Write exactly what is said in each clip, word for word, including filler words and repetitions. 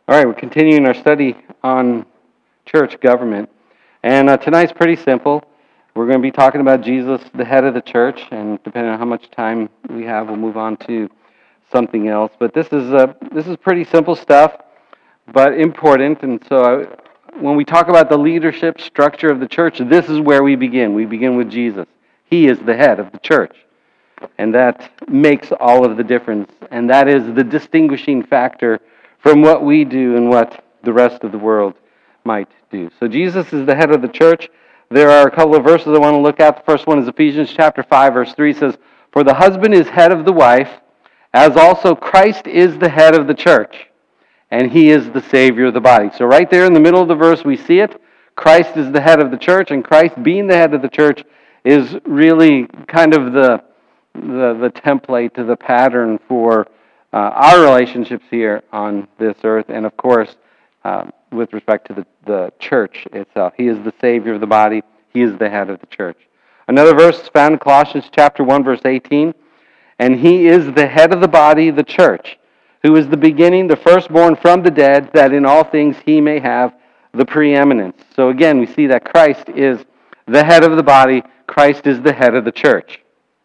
All right, we're continuing our study on church government. And uh, tonight's pretty simple. We're going to be talking about Jesus, the head of the church, and depending on how much time we have, we'll move on to something else. But this is uh, this is pretty simple stuff, but important. And so I, when we talk about the leadership structure of the church, this is where we begin. We begin with Jesus. He is the head of the church. And that makes all of the difference. And that is the distinguishing factor from what we do and what the rest of the world might do. So Jesus is the head of the church. There are a couple of verses I want to look at. The first one is Ephesians chapter five, verse three says, "For the husband is head of the wife, as also Christ is the head of the church, and he is the Savior of the body." So right there in the middle of the verse we see it. Christ is the head of the church, and Christ being the head of the church is really kind of the the, the template, the pattern for uh, our relationships here on this earth, and of course, um, with respect to the, the church itself. He is the Savior of the body. He is the head of the church. Another verse is found in Colossians chapter one, verse eighteen. "And he is the head of the body, the church, who is the beginning, the firstborn from the dead, that in all things he may have the preeminence." So again, we see that Christ is the head of the body. Christ is the head of the church.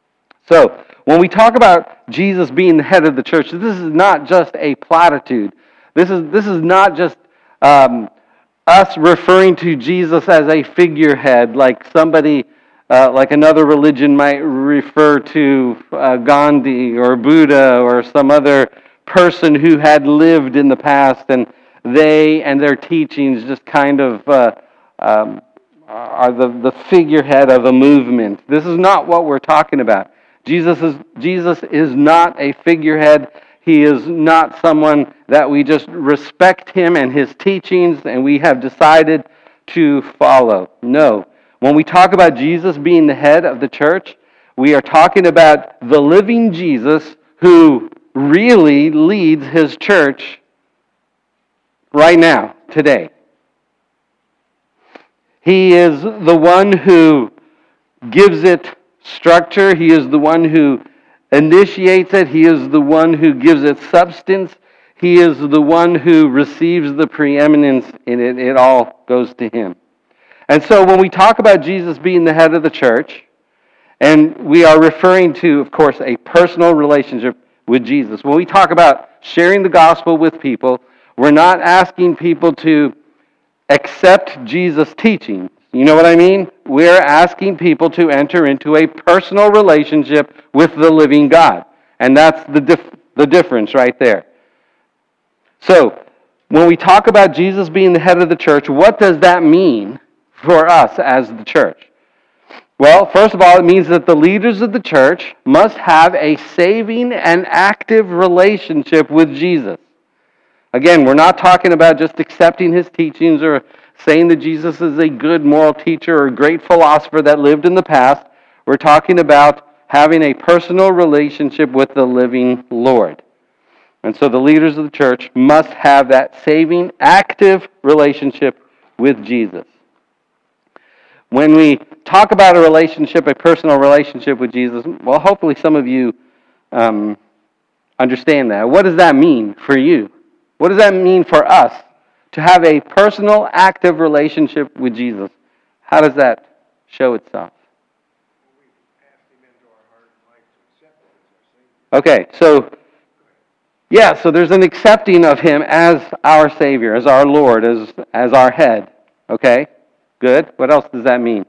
So, when we talk about Jesus being the head of the church, this is not just a platitude. This is this is not just um, us referring to Jesus as a figurehead, like somebody, uh, like another religion might refer to uh, Gandhi or Buddha or some other person who had lived in the past, and they and their teachings just kind of uh, um, are the, the figurehead of a movement. This is not what we're talking about. Jesus is Jesus is not a figurehead. He is not someone that we just respect him and his teachings and we have decided to follow. No. When we talk about Jesus being the head of the church, we are talking about the living Jesus who really leads his church right now, today. He is the one who gives it structure. He is the one who initiates it. He is the one who gives it substance. He is the one who receives the preeminence in it. It all goes to him. And so when we talk about Jesus being the head of the church, and we are referring to, of course, a personal relationship with Jesus. When we talk about sharing the gospel with people, we're not asking people to accept Jesus' teaching. You know what I mean? We're asking people to enter into a personal relationship with the living God. And that's the dif- the difference right there. So, when we talk about Jesus being the head of the church, what does that mean for us as the church? Well, first of all, it means that the leaders of the church must have a saving and active relationship with Jesus. Again, we're not talking about just accepting his teachings or saying that Jesus is a good moral teacher or a great philosopher that lived in the past. We're talking about having a personal relationship with the living Lord. And so the leaders of the church must have that saving, active relationship with Jesus. When we talk about a relationship, a personal relationship with Jesus, well, hopefully some of you um, understand that. What does that mean for you? What does that mean for us to have a personal, active relationship with Jesus? How does that show itself? Okay, so, yeah, so there's an accepting of him as our Savior, as our Lord, as, as our head. Okay, good. What else does that mean?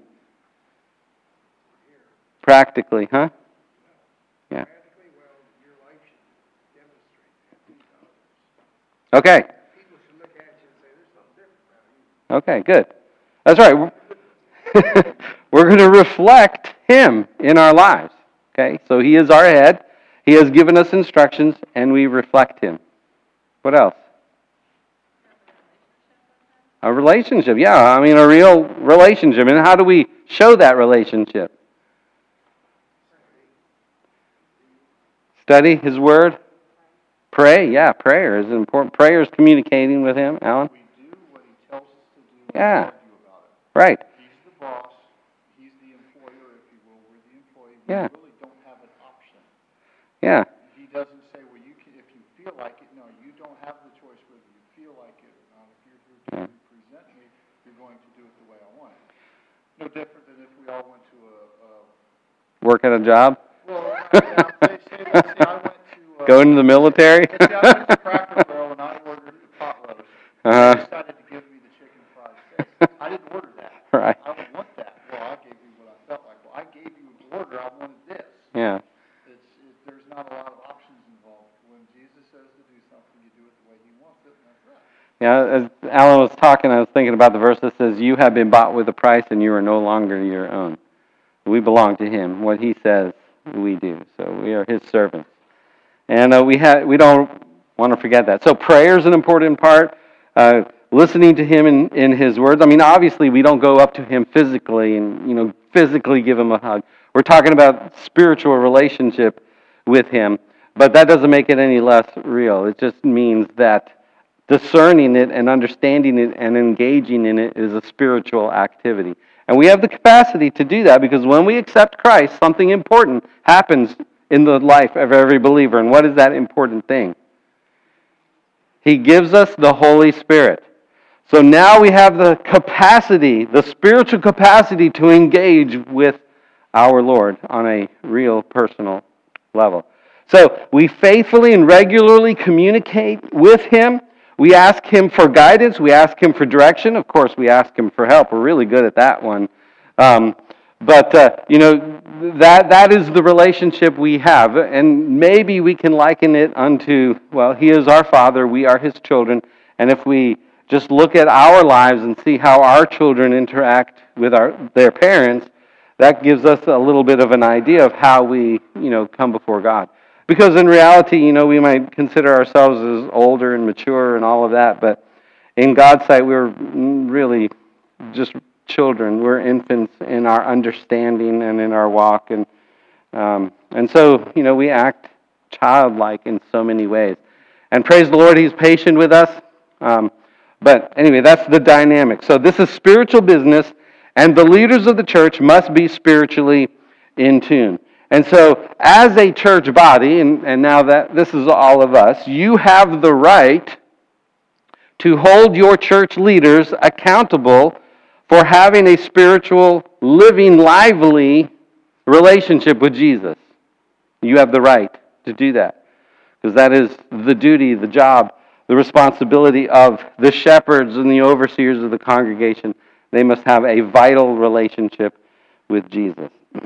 Practically, huh? Yeah. Okay. Okay, good. That's right. We're going to reflect him in our lives. Okay, so he is our head. He has given us instructions, and we reflect him. What else? A relationship, yeah. I mean, a real relationship. And how do we show that relationship? Study his word. Pray, yeah. Prayer is important. Prayer is communicating with him, Alan. We do what he tells us to do. Yeah. We argue about it. Right. He's the boss. He's the employer, if you will. We're the employee. We Yeah. really don't have an option. Yeah. He doesn't say, well, you can, if you feel like it. No, you don't have the choice whether you feel like it or not. If you're here to Yeah. represent me, you're going to do it the way I want it. No different than if we all went to a, a Work at a job? well, yeah, say, say, let's say I went to uh, Go into the military? let's say I went to Cracker Barrel and I ordered pot roast. Uh-huh. They decided to give me the chicken fried steak. I didn't order that. Right. I would want that. Well, I gave you what I felt like. Well, I gave you an order. I wanted this. Yeah. It's, it, there's not a lot of options involved. When Jesus says to do something, you do it the way he wants it, and that's right. Yeah, as Alan was talking, I was thinking about the verse that says, "You have been bought with a price, and you are no longer your own." We belong to him. What he says, we do. So we are his servants. And uh, we ha- we don't want to forget that. So prayer is an important part. Uh, listening to him in, in his words. I mean, obviously, we don't go up to him physically and, you know, physically give him a hug. We're talking about spiritual relationship with him. But that doesn't make it any less real. It just means that discerning it and understanding it and engaging in it is a spiritual activity. And we have the capacity to do that because when we accept Christ, something important happens in the life of every believer. And what is that important thing? He gives us the Holy Spirit. So now we have the capacity, the spiritual capacity to engage with our Lord on a real personal level. So we faithfully and regularly communicate with him. We ask him for guidance. We ask him for direction. Of course, we ask him for help. We're really good at that one. Um, but, uh, you know, that that is the relationship we have. And maybe we can liken it unto, well, he is our Father. We are his children. And if we just look at our lives and see how our children interact with our their parents, that gives us a little bit of an idea of how we, you know, come before God. Because in reality, you know, we might consider ourselves as older and mature and all of that, but in God's sight, we're really just children. We're infants in our understanding and in our walk, and um, and so, you know, we act childlike in so many ways. And praise the Lord, he's patient with us. Um, but anyway, that's the dynamic. So this is spiritual business, and the leaders of the church must be spiritually in tune. And so, as a church body, and, and now that this is all of us, you have the right to hold your church leaders accountable for having a spiritual, living, lively relationship with Jesus. You have the right to do that. Because that is the duty, the job, the responsibility of the shepherds and the overseers of the congregation. They must have a vital relationship with Jesus.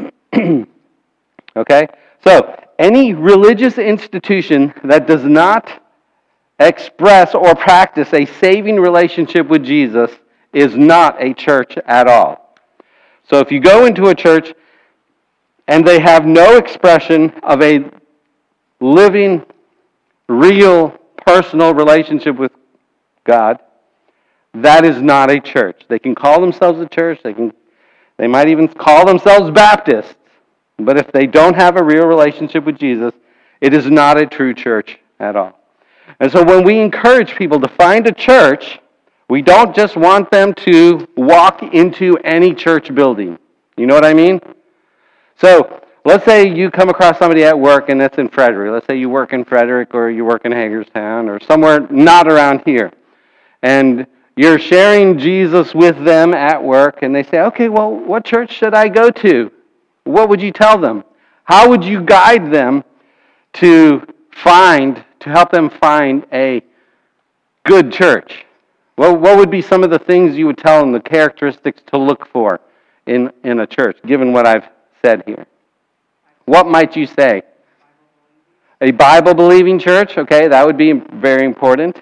Okay? So, any religious institution that does not express or practice a saving relationship with Jesus is not a church at all. So, if you go into a church and they have no expression of a living, real, personal relationship with God, that is not a church. They can call themselves a church. They can, they might even call themselves Baptists. But if they don't have a real relationship with Jesus, it is not a true church at all. And so when we encourage people to find a church, we don't just want them to walk into any church building. You know what I mean? So let's say you come across somebody at work and that's in Frederick. Let's say you work in Frederick or you work in Hagerstown or somewhere not around here. And you're sharing Jesus with them at work and they say, okay, well, what church should I go to? What would you tell them? How would you guide them to find, to help them find a good church? Well, what would be some of the things you would tell them, the characteristics to look for in, in a church, given what I've said here? What might you say? A Bible-believing church, okay, that would be very important.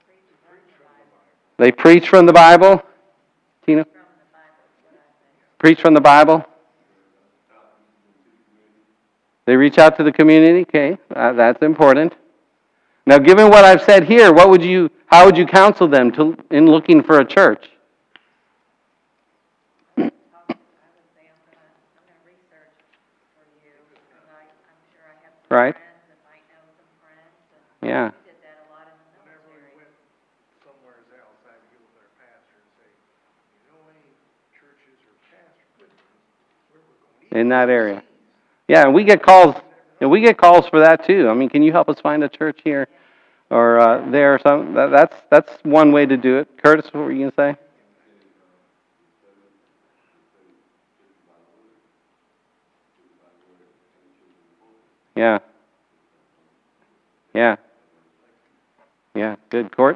They preach from the Bible. Tina? Preach from the Bible. They reach out to the community. Okay, uh, that's important. Now, given what I've said here, what would you, how would you counsel them to in looking for a church? I would say I'm going to research for you because I, I'm sure I have some Right. friends that might know some friends. And Yeah. we did that a lot in the Whenever we military. went somewhere else, I would get with our pastor and say, you know any churches or pastors where we're going? In that area. Yeah, and we get calls, and we get calls for that too. I mean, can you help us find a church here? or uh, there or something. That, that's that's one way to do it. Curtis, what were you gonna say? Yeah. Yeah. Yeah. Good. Court?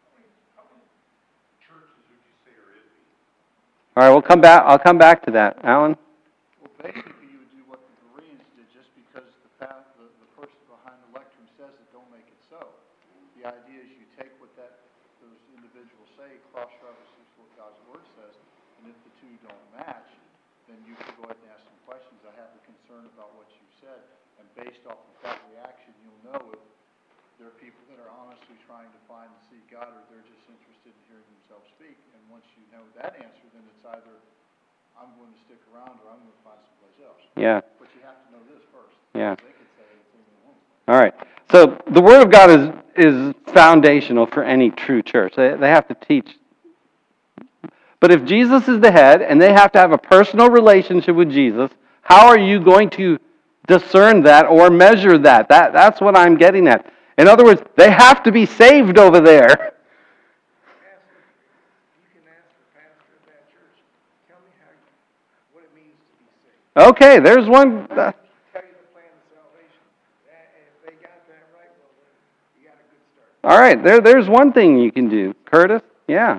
All right, we'll come back. I'll come back to that. Alan? Well, basically, you would do what the Bereans did, just because the, path, the, the person behind the lectern says it, don't make it so. The idea is you take what that those individuals say, cross-references what God's Word says, and if the two don't match, then you can go ahead and ask some questions. I have a concern about what you said, and based off of that reaction, you'll know if there are people that are honestly trying to find and see God, or they're just interested in hearing themselves speak. And once you know that answer, then it's either I'm going to stick around or I'm going to find someplace else. Yeah. But you have to know this first. Yeah. They could say anything they want. All right. So the Word of God is is foundational for any true church. They they have to teach. But if Jesus is the head and they have to have a personal relationship with Jesus, how are you going to discern that or measure that? That that's what I'm getting at. In other words, they have to be saved over there. Ask them, you can ask the pastor of that church, tell me how, you- what it means to be saved. Okay, there's one. Uh, Tell you the plan of salvation. That- and if they got that right, well, then you got a good start. all right, there there's one thing you can do. Curtis? Yeah.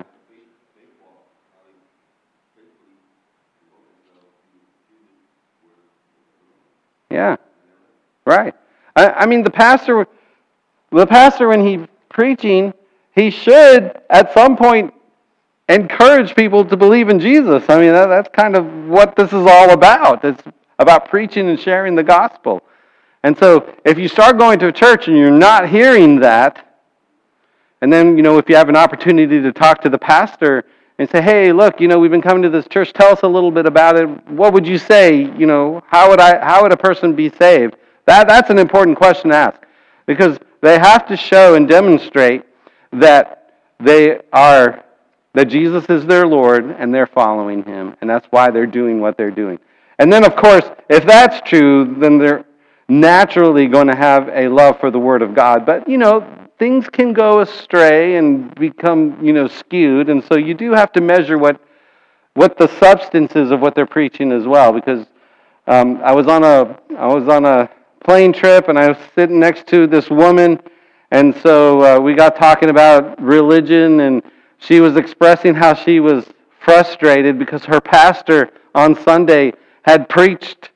Yeah. Right. I, I mean, the pastor, the pastor, when he's preaching, he should at some point encourage people to believe in Jesus. I mean, that, that's kind of what this is all about. It's about preaching and sharing the gospel. And so, if you start going to a church and you're not hearing that, and then, you know, if you have an opportunity to talk to the pastor and say, hey, look, you know, we've been coming to this church, tell us a little bit about it. What would you say? You know, how would I, how would a person be saved? That, that's an important question to ask. Because they have to show and demonstrate that they are, that Jesus is their Lord and they're following Him. And that's why they're doing what they're doing. And then, of course, if that's true, then they're naturally going to have a love for the Word of God. But, you know, things can go astray and become, you know, skewed. And so you do have to measure what what the substance is of what they're preaching as well. Because um, I was on a I was on a plane trip and I was sitting next to this woman, and so uh, we got talking about religion, and she was expressing how she was frustrated because her pastor on Sunday had preached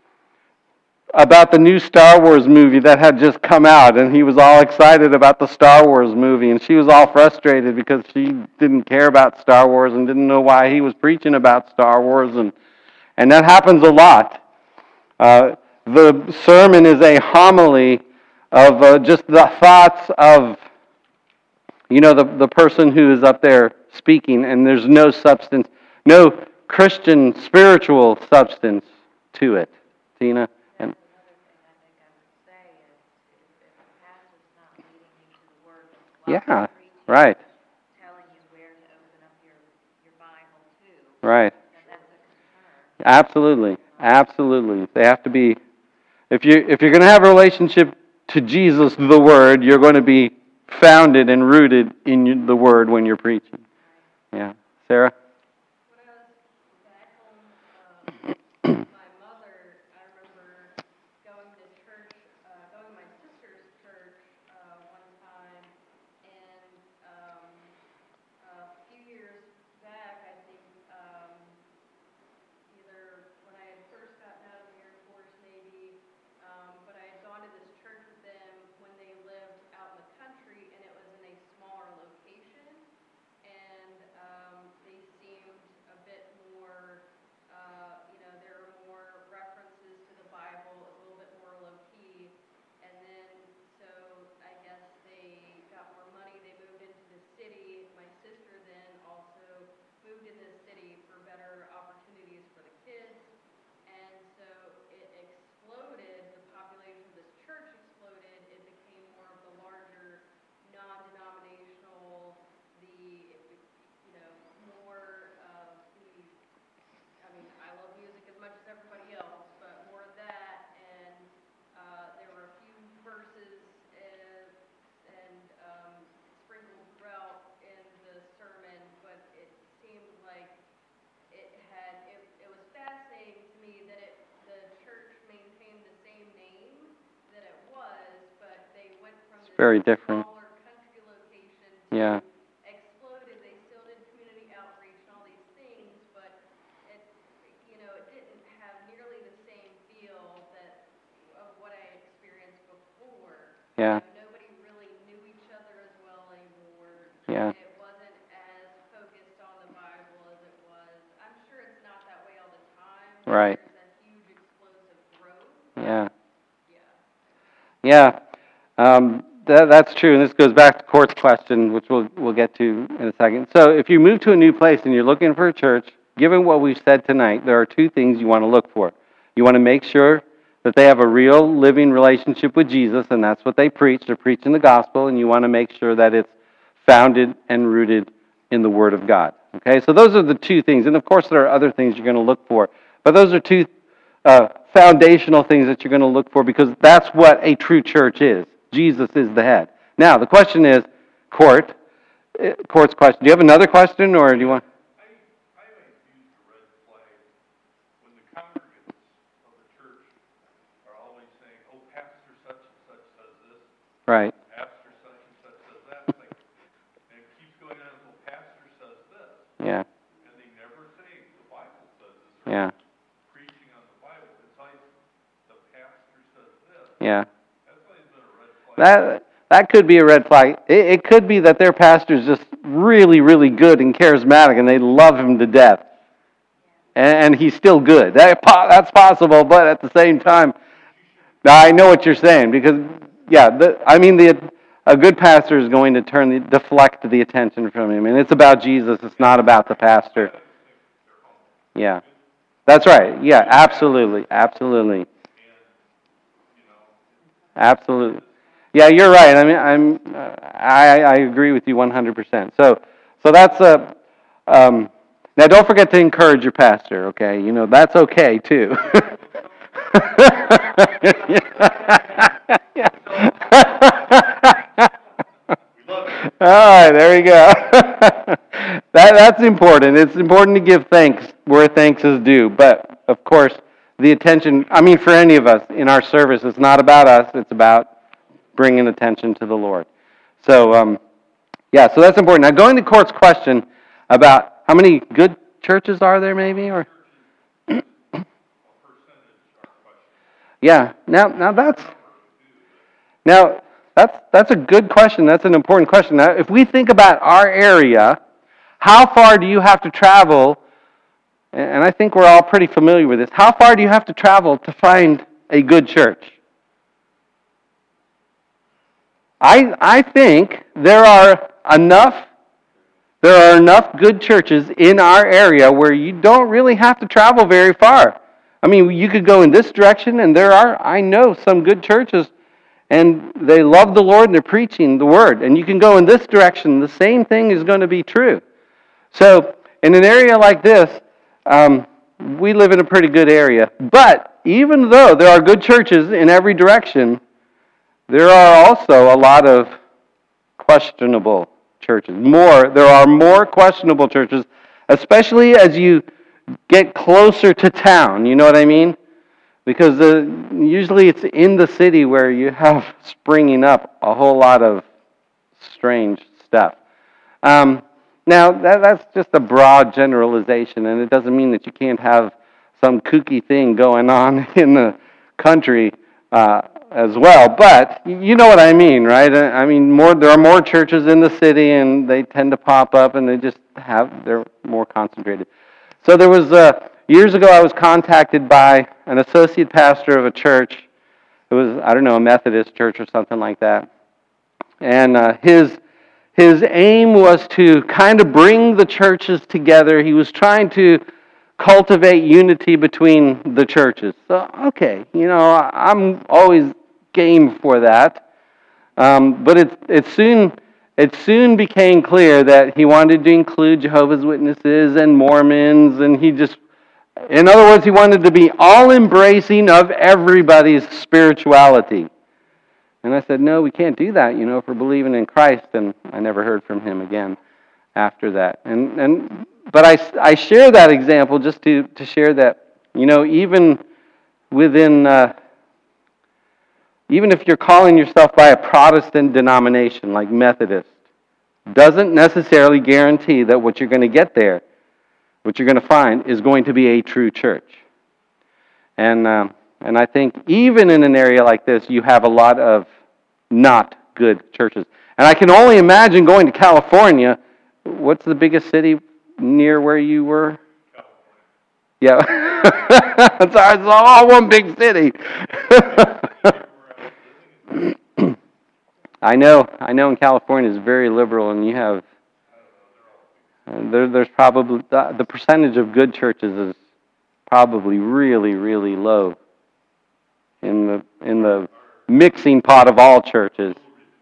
about the new Star Wars movie that had just come out, and he was all excited about the Star Wars movie, and she was all frustrated because she didn't care about Star Wars and didn't know why he was preaching about Star Wars, and and that happens a lot. Uh, the sermon is a homily of uh, just the thoughts of, you know, the, the person who is up there speaking, and there's no substance, no Christian spiritual substance to it. Tina? And Another thing I think I would say is, if, if the pastor's not leading you to the Word while yeah, they're preaching, right, telling you where to open up your, your Bible to, right. then that's a concern. Absolutely, absolutely. They have to be. If you if you're going to have a relationship to Jesus, the Word, you're going to be founded and rooted in the Word when you're preaching. Yeah, Sarah. When I was back home, um, my mother, I remember going to church, uh, going to my sister's church uh, one time, and um, a few years back, I think, um, either when I had first gotten out of the Air Force, maybe, um, but I had gone to this church with them when they lived out in the country, and it was in a smaller location. And um, they very different. smaller country location Yeah. to exploded. They still did community outreach and all these things, but it, you know, it didn't have nearly the same feel that of what I experienced before. Yeah. You know, nobody really knew each other as well anymore. Yeah. It wasn't as focused on the Bible as it was. I'm sure it's not that way all the time. Right. There's that huge explosive growth. Yeah. Yeah. Yeah. Um, that, that's true, and this goes back to Court's question, which we'll we'll get to in a second. So, if you move to a new place and you're looking for a church, given what we've said tonight, there are two things you want to look for. You want to make sure that they have a real living relationship with Jesus, and that's what they preach. They're preaching the gospel, and you want to make sure that it's founded and rooted in the Word of God. Okay, so those are the two things, and of course there are other things you're going to look for, but those are two uh, foundational things that you're going to look for because that's what a true church is. Jesus is the head. Now, the question is, Court, uh, Court's question. Do you have another question, or do you want? I, I always use the red flag when the congregants of the church are always saying, oh, pastor such and such says this, Right. pastor such and such says that. It's like, and it keeps going on until pastor says this. Yeah. And they never say the Bible says this. Or Yeah. preaching on the Bible. It's like the pastor says this. Yeah. That's always been a red flag. That that could be a red flag. It, it could be that their pastor's just really, really good and charismatic, and they love him to death, and, and he's still good. That that's possible, but at the same time, now I know what you're saying because yeah, the, I mean the a good pastor is going to turn the deflect the attention from him, and it's about Jesus. It's not about the pastor. Yeah, that's right. Yeah, absolutely, absolutely. Absolutely. Yeah, you're right. I mean, I'm, uh, I, I agree with you one hundred percent. So, so that's a, um, now don't forget to encourage your pastor, okay? You know, that's okay too. All right, there you go. that, that's important. It's important to give thanks where thanks is due. But, of course, the attention, I mean, for any of us in our service, it's not about us. It's about bringing attention to the Lord. So, um, yeah, so that's important. Now, going to Court's question about how many good churches are there, maybe, or yeah. Now, now that's now that's that's a good question. That's an important question. Now, if we think about our area, how far do you have to travel? And I think we're all pretty familiar with this. How far do you have to travel to find a good church? I I think there are enough there are enough good churches in our area where you don't really have to travel very far. I mean, you could go in this direction, and there are, I know, some good churches, and they love the Lord, and they're preaching the Word. And you can go in this direction, the same thing is going to be true. So, in an area like this, um, we live in a pretty good area. But, even though there are good churches in every direction, there are also a lot of questionable churches. More, there are more questionable churches, especially as you get closer to town. You know what I mean? Because uh, usually it's in the city where you have springing up a whole lot of strange stuff. Um, now, that, that's just a broad generalization, and it doesn't mean that you can't have some kooky thing going on in the country uh, as well. But you know what I mean, right? I mean, more there are more churches in the city, and they tend to pop up, and they just have they're more concentrated. So there was uh, years ago, I was contacted by an associate pastor of a church. It was I don't know a Methodist church or something like that, and uh, his his aim was to kind of bring the churches together. He was trying to cultivate unity between the churches. So, okay, you know, I'm always game for that. Um, but it, it soon it soon became clear that he wanted to include Jehovah's Witnesses and Mormons, and he just, in other words, he wanted to be all-embracing of everybody's spirituality. And I said, no, we can't do that, you know, if we're believing in Christ. And I never heard from him again after that. And and but I, I share that example just to, to share that, you know, even within uh, even if you're calling yourself by a Protestant denomination like Methodist, doesn't necessarily guarantee that what you're going to get there, what you're going to find, is going to be a true church. And uh, and I think even in an area like this, you have a lot of not good churches. And I can only imagine going to California. What's the biggest city near where you were? Yeah. it's, all, it's all one big city. I know, I know in California it's very liberal, and you have, uh, there, there's probably, the, the percentage of good churches is probably really, really low in the, in the mixing pot of all churches.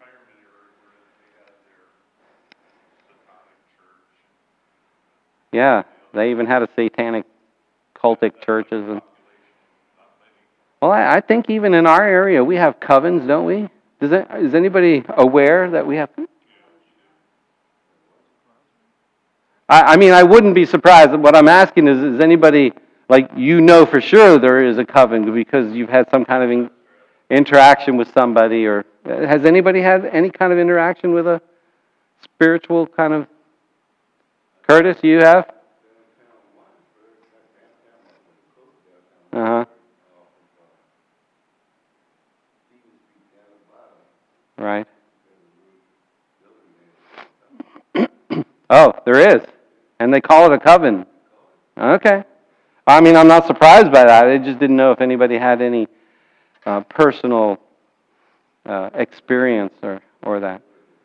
Yeah, they even had a satanic cultic churches. And well, I, I think even in our area we have covens, don't we? Does it, is anybody aware that we have? I, I mean, I wouldn't be surprised. What I'm asking is, is anybody, like, you know for sure there is a coven because you've had some kind of in, interaction with somebody, or has anybody had any kind of interaction with a spiritual kind of? Curtis, you have? Uh-huh. Right. Oh, there is. And they call it a coven. Okay. I mean, I'm not surprised by that. I just didn't know if anybody had any uh, personal uh, experience or, or that.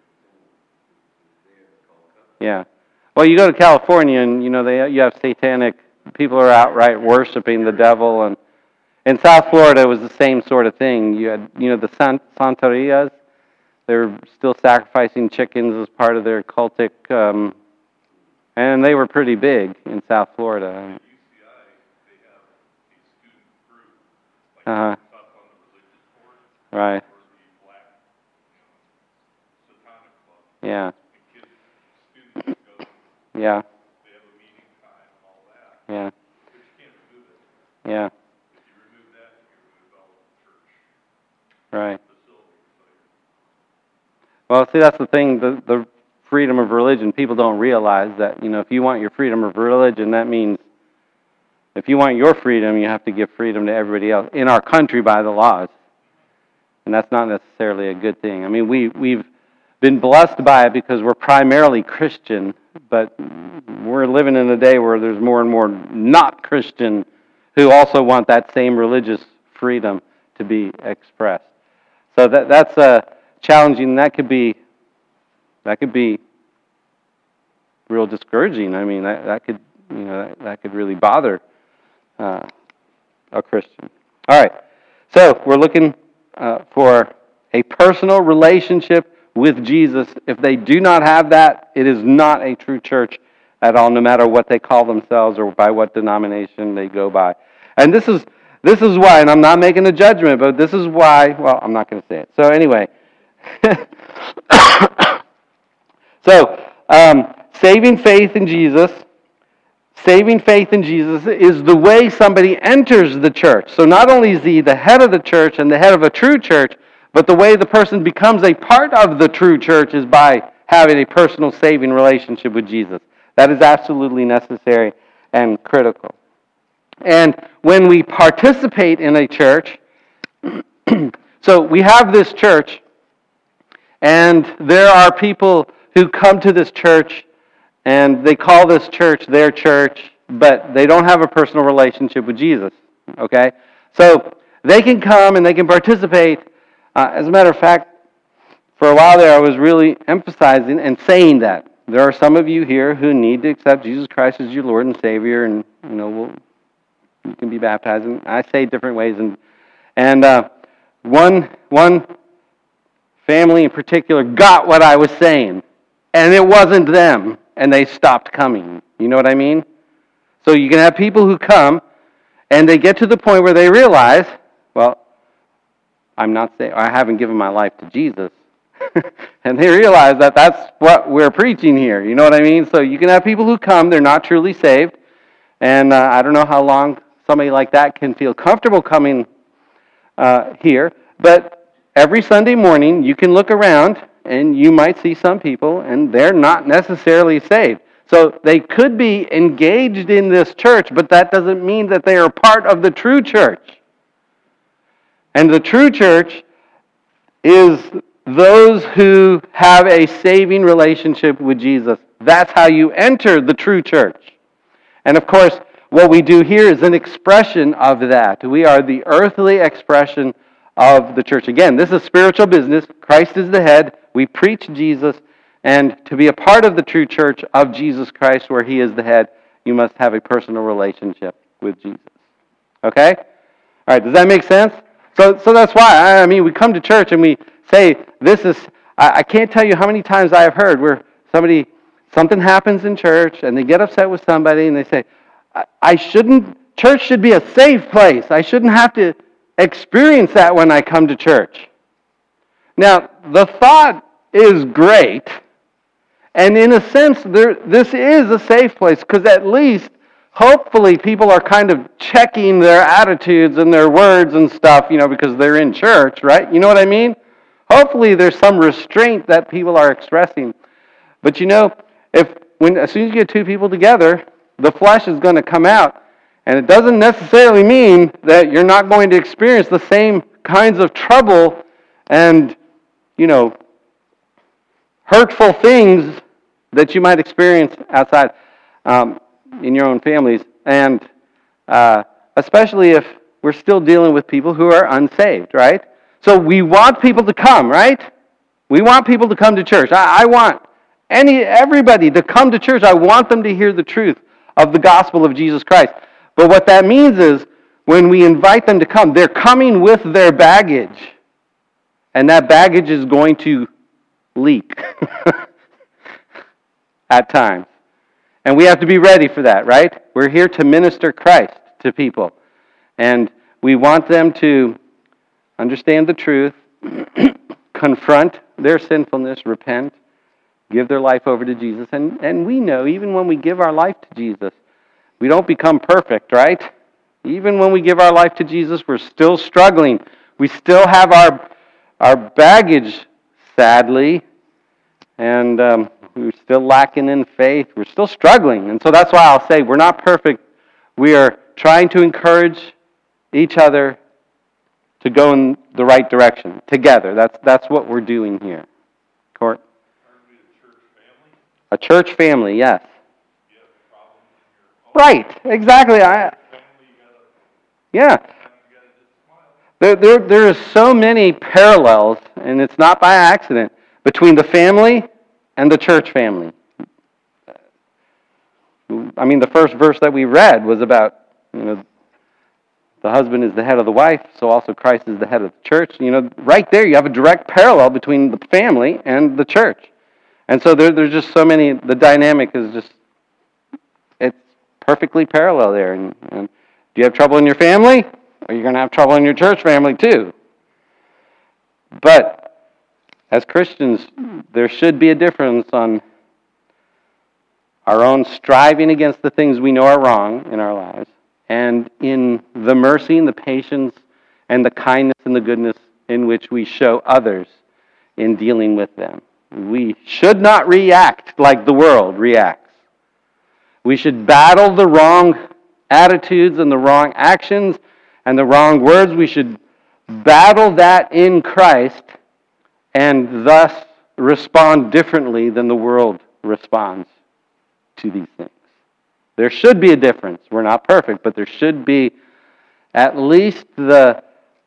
Yeah. Well, you go to California and, you know, they you have satanic, people are outright worshiping the devil. And in South Florida, it was the same sort of thing. You had, you know, the Sant- Santerias. They were still sacrificing chickens as part of their cultic, um, and they were pretty big in South Florida. At U C I, they have a student group, like Uh-huh. up on the religious board, Right. or the black, you know, satanic club. Yeah. And kids, students go, Yeah. they have a meeting time and all that. Yeah. But you can't remove it. Yeah. If you remove that, you remove all of the church Right. facilities. So you're Well, see, that's the thing, the, the freedom of religion. People don't realize that, you know, if you want your freedom of religion, that means if you want your freedom, you have to give freedom to everybody else in our country by the laws. And that's not necessarily a good thing. I mean, we, we've been blessed by it because we're primarily Christian, but we're living in a day where there's more and more not Christian who also want that same religious freedom to be expressed. So that that's a challenging. That could be that could be real discouraging. I mean, that, that could you know that, that could really bother uh, a Christian. All right, so we're looking uh, for a personal relationship with Jesus. If they do not have that, it is not a true church at all, no matter what they call themselves or by what denomination they go by. And this is this is why, and I'm not making a judgment, but this is why. Well, I'm not going to say it. So anyway. So, um, saving faith in Jesus, saving faith in Jesus is the way somebody enters the church. So not only is he the head of the church and the head of a true church, but the way the person becomes a part of the true church is by having a personal saving relationship with Jesus. That is absolutely necessary and critical. And when we participate in a church, so we have this church, and there are people who come to this church, and they call this church their church, but they don't have a personal relationship with Jesus, okay? So they can come and they can participate. Uh, as a matter of fact, for a while there, I was really emphasizing and saying that. There are some of you here who need to accept Jesus Christ as your Lord and Savior, and, you know, we'll, you can be baptized. And I say different ways. And, and uh, one one... family in particular got what I was saying, and it wasn't them, and they stopped coming. You know what I mean? So you can have people who come, and they get to the point where they realize, well, I'm not saying I haven't given my life to Jesus, and they realize that that's what we're preaching here. You know what I mean? So you can have people who come, they're not truly saved, and uh, I don't know how long somebody like that can feel comfortable coming uh, here, but every Sunday morning, you can look around and you might see some people, and they're not necessarily saved. So they could be engaged in this church, but that doesn't mean that they are part of the true church. And the true church is those who have a saving relationship with Jesus. That's how you enter the true church. And of course, what we do here is an expression of that. We are the earthly expression of the church. Again, this is spiritual business. Christ is the head. We preach Jesus. And to be a part of the true church of Jesus Christ, where He is the head, you must have a personal relationship with Jesus. Okay? All right, does that make sense? So so that's why, I mean, we come to church and we say, this is, I, I can't tell you how many times I have heard where somebody, something happens in church and they get upset with somebody and they say, I, I shouldn't, church should be a safe place. I shouldn't have to experience that when I come to church. Now, the thought is great. And in a sense, there, this is a safe place because at least, hopefully, people are kind of checking their attitudes and their words and stuff, you know, because they're in church, right? You know what I mean? Hopefully, there's some restraint that people are expressing. But you know, if when as soon as you get two people together, the flesh is going to come out. And it doesn't necessarily mean that you're not going to experience the same kinds of trouble and, you know, hurtful things that you might experience outside um, in your own families. And uh, especially if we're still dealing with people who are unsaved, right? So we want people to come, right? We want people to come to church. I, I want any everybody to come to church. I want them to hear the truth of the gospel of Jesus Christ. But what that means is when we invite them to come, they're coming with their baggage. And that baggage is going to leak at times. And we have to be ready for that, right? We're here to minister Christ to people. And we want them to understand the truth, confront their sinfulness, repent, give their life over to Jesus. And, and we know, even when we give our life to Jesus, we don't become perfect, right? Even when we give our life to Jesus, we're still struggling. We still have our, our baggage, sadly, and um, we're still lacking in faith. We're still struggling. And so that's why I'll say we're not perfect. We are trying to encourage each other to go in the right direction together. That's that's what we're doing here. Court? Aren't we a church family? A church family, yes. You have a problem in your Right, exactly. I, family, you gotta, yeah. you gotta just smile. There, there, there is so many parallels, and it's not by accident, between the family and the church family. I mean, the first verse that we read was about, you know, the husband is the head of the wife, so also Christ is the head of the church. You know, right there you have a direct parallel between the family and the church. And so there, there's just so many, the dynamic is just, it's perfectly parallel there. And, and do you have trouble in your family? Or you're going to have trouble in your church family too. But as Christians, there should be a difference on our own striving against the things we know are wrong in our lives, and in the mercy and the patience and the kindness and the goodness in which we show others in dealing with them. We should not react like the world reacts. We should battle the wrong attitudes and the wrong actions and the wrong words. We should battle that in Christ and thus respond differently than the world responds to these things. There should be a difference. We're not perfect, but there should be at least the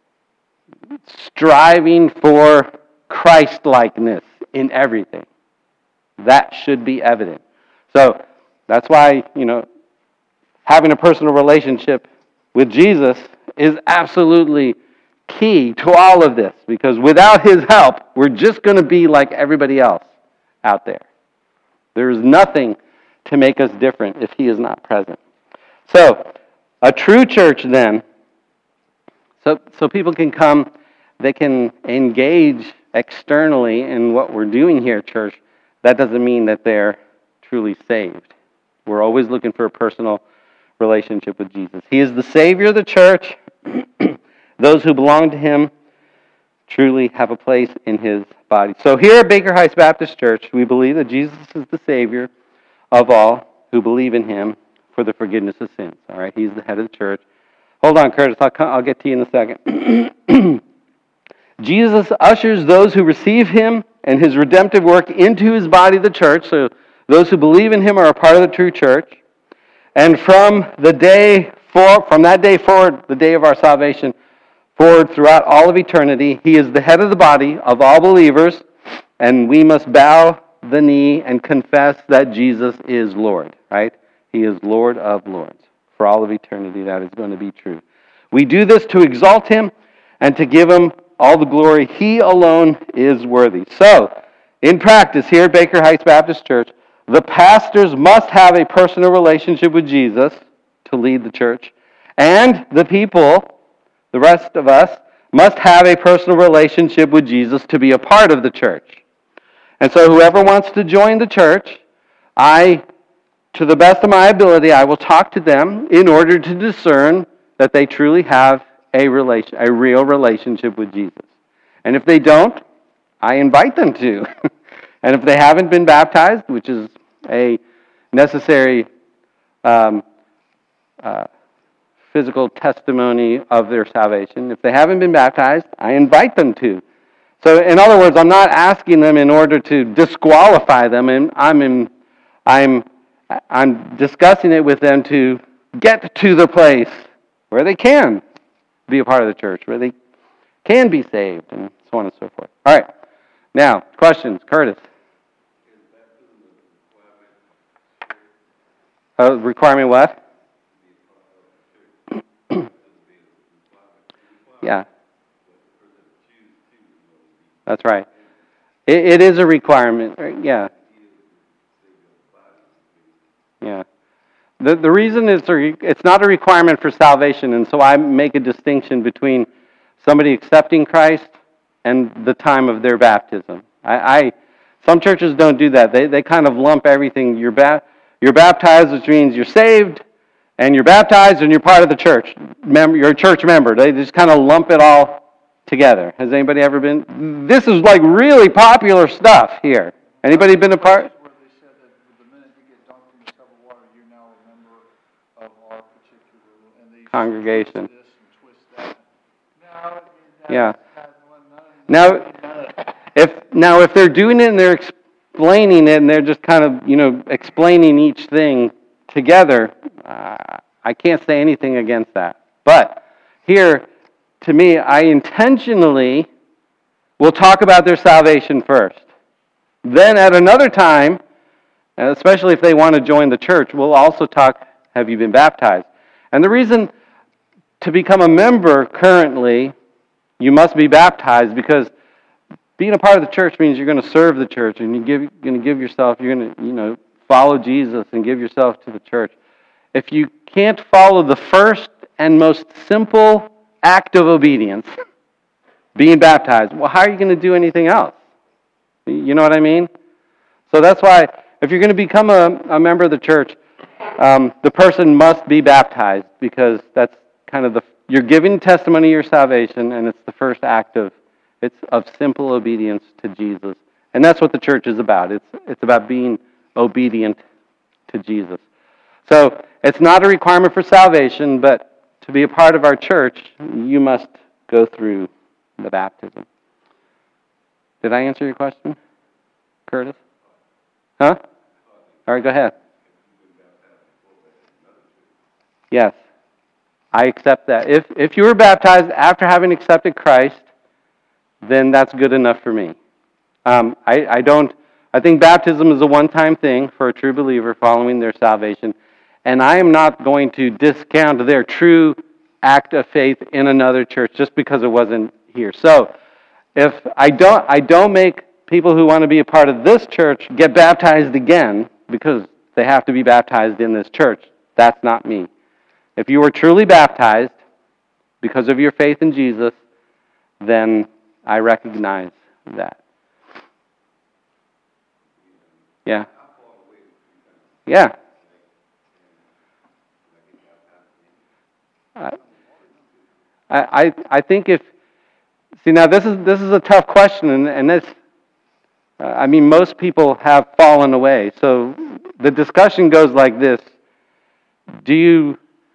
striving for Christ-likeness in everything. That should be evident. So that's why, you know, having a personal relationship with Jesus is absolutely key to all of this, because without His help, we're just going to be like everybody else out there. There is nothing to make us different if He is not present. So, a true church then, so, so people can come, they can engage externally in what we're doing here at church. That doesn't mean that they're truly saved. We're always looking for a personal relationship with Jesus. He is the Savior of the church. Those who belong to Him truly have a place in His body. So here at Baker Heights Baptist Church, we believe that Jesus is the Savior of all who believe in Him for the forgiveness of sins. All right, He's the head of the church. Hold on, Curtis. I'll, I'll get to you in a second. Jesus ushers those who receive Him and His redemptive work into His body, the church. So those who believe in Him are a part of the true church. And from the day for, from that day forward, the day of our salvation, forward throughout all of eternity, He is the head of the body of all believers, and we must bow the knee and confess that Jesus is Lord, right? He is Lord of lords. For all of eternity, that is going to be true. We do this to exalt Him and to give Him all the glory. He alone is worthy. So, in practice, here at Baker Heights Baptist Church, the pastors must have a personal relationship with Jesus to lead the church, and the people, the rest of us, must have a personal relationship with Jesus to be a part of the church. And so whoever wants to join the church, I, to the best of my ability, I will talk to them in order to discern that they truly have a relation, a real relationship with Jesus. And if they don't, I invite them to. And if they haven't been baptized, which is a necessary um, uh, physical testimony of their salvation, if they haven't been baptized, I invite them to. So, in other words, I'm not asking them in order to disqualify them, and I'm in, I'm I'm discussing it with them to get to the place where they can be a part of the church, where they can be saved, and so on and so forth. All right. Now, questions, Curtis. Uh, requirement what? Yeah. That's right. It, it is a requirement. Yeah. Yeah. The the reason is it's not a requirement for salvation, and so I make a distinction between somebody accepting Christ and the time of their baptism. I, I some churches don't do that. They they kind of lump everything. You're ba- you're baptized, which means you're saved, and you're baptized, and you're part of the church. Member, you're a church member. They just kind of lump it all together. Has anybody ever been? This is like really popular stuff here. Anybody been a part? Where they said that the minute you get dunked in a tub of water, you're now a member of our particular, and they Congregation. twist this and twist that. No, that Yeah. has none- Now, none of that. if now if they're doing it and they're explaining it and they're just kind of you know explaining each thing together, uh, I can't say anything against that. But here, to me, I intentionally will talk about their salvation first. Then at another time, and especially if they want to join the church, we'll also talk, have you been baptized? And the reason to become a member currently, you must be baptized, because being a part of the church means you're going to serve the church, and you give, you're going to give yourself, you're going to, you know, follow Jesus and give yourself to the church. If you can't follow the first and most simple act of obedience, being baptized, well, how are you going to do anything else? You know what I mean? So that's why, if you're going to become a, a member of the church, um, the person must be baptized, because that's kind of the, you're giving testimony of your salvation, and it's the first act of, it's of simple obedience to Jesus. And that's what the church is about. It's, it's about being obedient to Jesus. So, it's not a requirement for salvation, but to be a part of our church, you must go through the baptism. Did I answer your question, Curtis? Huh? All right, go ahead. Yes, I accept that. If if you were baptized after having accepted Christ, then that's good enough for me. Um, I, I don't. I think baptism is a one-time thing for a true believer following their salvation, and I am not going to discount their true act of faith in another church just because it wasn't here. So, if I don't, I don't make people who want to be a part of this church get baptized again because they have to be baptized in this church. That's not me. If you were truly baptized because of your faith in Jesus, then I recognize that. Yeah. Yeah. I, I, I think if See, now this is this is a tough question, and, and this, uh, I mean, most people have fallen away. So the discussion goes like this: Do you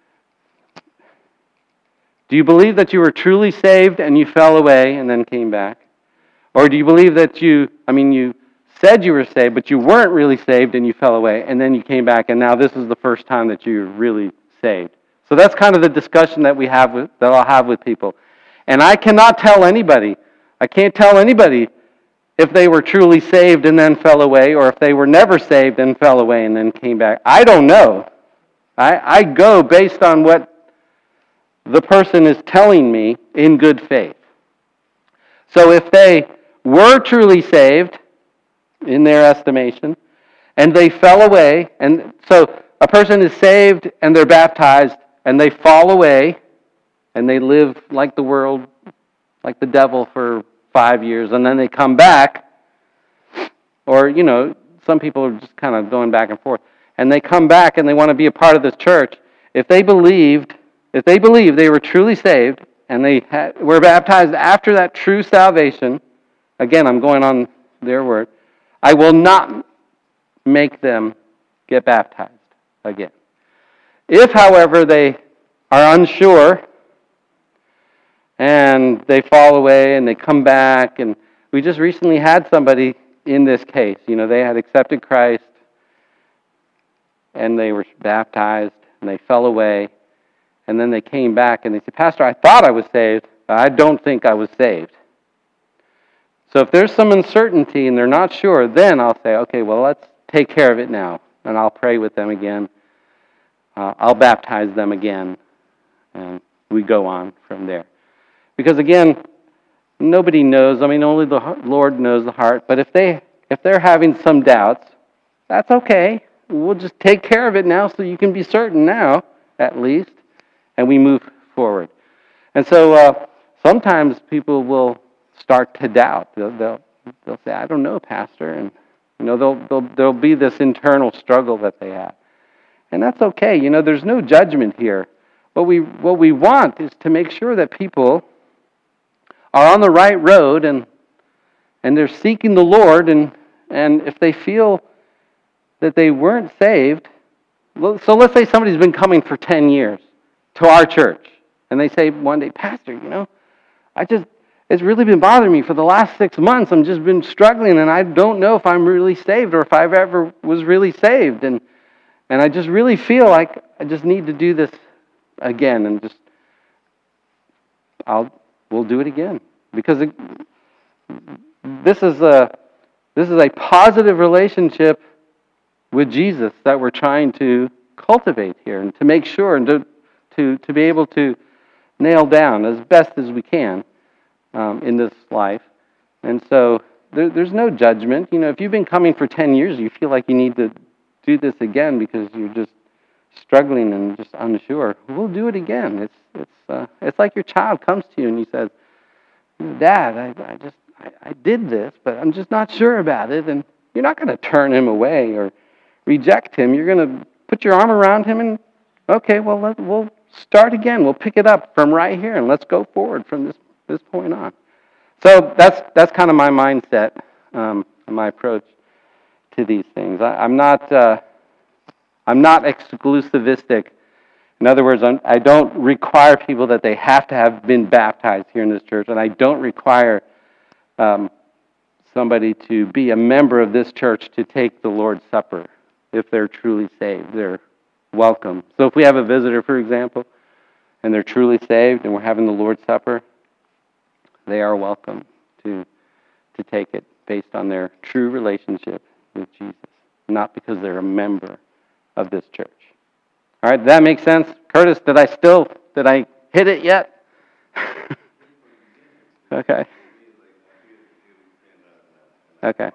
do you believe that you were truly saved and you fell away and then came back, or do you believe that you, I mean, you said you were saved, but you weren't really saved and you fell away, and then you came back, and now this is the first time that you're really saved? So that's kind of the discussion that we have with, that I'll have with people. And I cannot tell anybody, I can't tell anybody if they were truly saved and then fell away, or if they were never saved and fell away and then came back. I don't know. I, I go based on what the person is telling me in good faith. So if they were truly saved, in their estimation, and they fell away, and so a person is saved and they're baptized, and they fall away, and they live like the world, like the devil for five years, and then they come back, or, you know, some people are just kind of going back and forth, and they come back and they want to be a part of this church. If they believed, if they believed they were truly saved, and they had, were baptized after that true salvation, again, I'm going on their word, I will not make them get baptized again. If, however, they are unsure, and they fall away and they come back, and we just recently had somebody in this case. You know, they had accepted Christ, and they were baptized, and they fell away, and then they came back, and they said, Pastor, I thought I was saved, but I don't think I was saved. So if there's some uncertainty and they're not sure, then I'll say, okay, well, let's take care of it now, and I'll pray with them again. Uh, I'll baptize them again, and we go on from there. Because again, nobody knows. I mean, only the Lord knows the heart. But if they if they're having some doubts, that's okay. We'll just take care of it now, so you can be certain now, at least, and we move forward. And so uh, sometimes people will start to doubt. They'll, they'll they'll say, "I don't know, Pastor," and you know, they'll they'll there'll be this internal struggle that they have, and that's okay. You know, there's no judgment here. What we what we want is to make sure that people are on the right road, and and they're seeking the Lord, and and if they feel that they weren't saved, so let's say somebody's been coming for ten years to our church, and they say one day, Pastor, you know, I just it's really been bothering me for the last six months. I'm just been struggling, and I don't know if I'm really saved or if I've ever was really saved, and and I just really feel like I just need to do this again, and just I'll we'll do it again, because it, this is a this is a positive relationship with Jesus that we're trying to cultivate here, and to make sure and to to, to be able to nail down as best as we can um, in this life. And so there, there's no judgment. You know, if you've been coming for ten years, you feel like you need to do this again because you're just struggling and just unsure, we'll do it again. It's it's uh, it's like your child comes to you and he says, Dad, I, I just I, I did this, but I'm just not sure about it. And you're not going to turn him away or reject him. You're going to put your arm around him and, okay, well, let, we'll start again. We'll pick it up from right here, and let's go forward from this this point on. So that's that's kind of my mindset, um, and my approach to these things. I, I'm not uh, I'm not exclusivistic. In other words, I'm, I don't require people that they have to have been baptized here in this church, and I don't require um, somebody to be a member of this church to take the Lord's Supper if they're truly saved. They're welcome. So if we have a visitor, for example, and they're truly saved and we're having the Lord's Supper, they are welcome to to take it based on their true relationship with Jesus, not because they're a member of this church. All right, does that make sense? Curtis, did I still, did I hit it yet? Okay. Okay.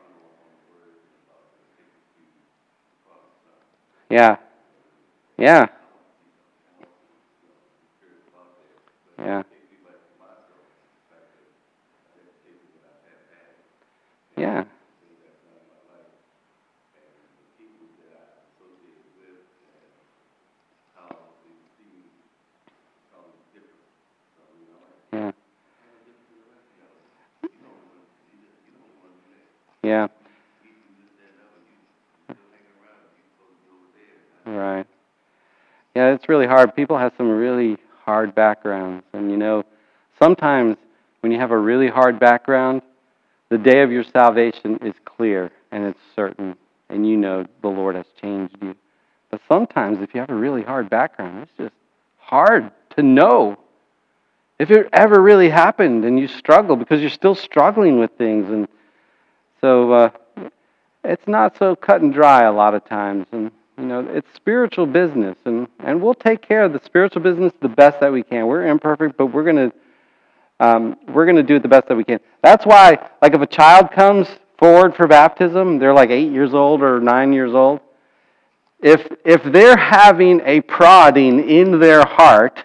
Yeah. Yeah. Yeah. Yeah. Yeah. Yeah. Right. Yeah, it's really hard. People have some really hard backgrounds. And, you know, sometimes when you have a really hard background, the day of your salvation is clear and it's certain. And you know the Lord has changed you. But sometimes if you have a really hard background, it's just hard to know if it ever really happened, and you struggle because you're still struggling with things. And so uh, it's not so cut and dry a lot of times. And, you know, it's spiritual business. And, and we'll take care of the spiritual business the best that we can. We're imperfect, but we're going to um, we're going to do it the best that we can. That's why, like if a child comes forward for baptism, they're like eight years old or nine years old. If if they're having a prodding in their heart,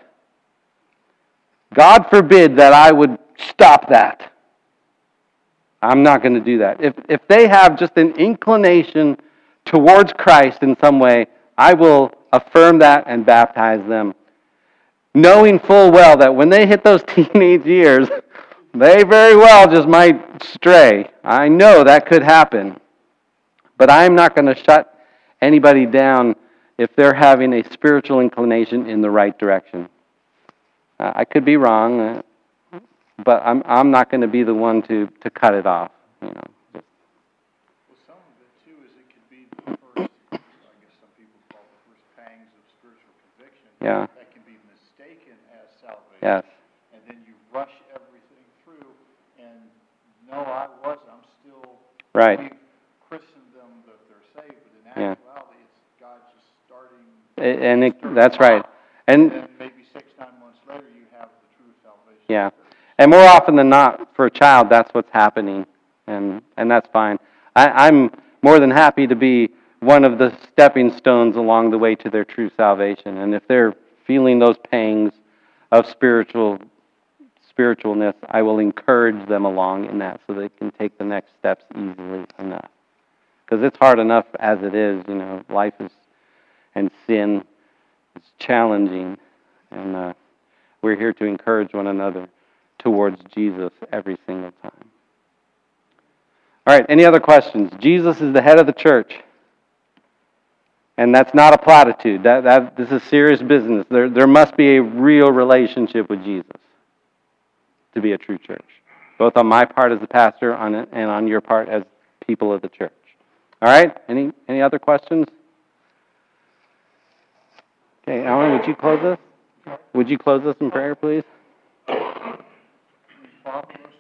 God forbid that I would stop that. I'm not going to do that. If if they have just an inclination towards Christ in some way, I will affirm that and baptize them, knowing full well that when they hit those teenage years, they very well just might stray. I know that could happen. But I'm not going to shut anybody down if they're having a spiritual inclination in the right direction. Uh, I could be wrong, uh, but I'm I'm not going to be the one to, to cut it off. You know. Well, some of it too is it could be the first, I guess some people call it the first pangs of spiritual conviction. Yeah. That can be mistaken as salvation. Yes. And then you rush everything through, and no, I was, I'm still. Right. We've christened them that they're saved, but in Yeah. actuality, it's God just starting. A- And it, starting that's off, right. And And then maybe six, nine months later, you have the true salvation. yeah. And more often than not, for a child, that's what's happening. And and that's fine. I, I'm more than happy to be one of the stepping stones along the way to their true salvation. And if they're feeling those pangs of spiritual spiritualness, I will encourage them along in that so they can take the next steps easily enough. Because it's hard enough as it is, you know, life is, and sin is challenging. And uh, we're here to encourage one another towards Jesus every single time. All right, any other questions? Jesus is the head of the church. And that's not a platitude. That, that this is serious business. There, there must be a real relationship with Jesus to be a true church, both on my part as the pastor on it, and on your part as people of the church. All right? Any any other questions? Okay, Alan, would you close us? Would you close us in prayer, please? Father,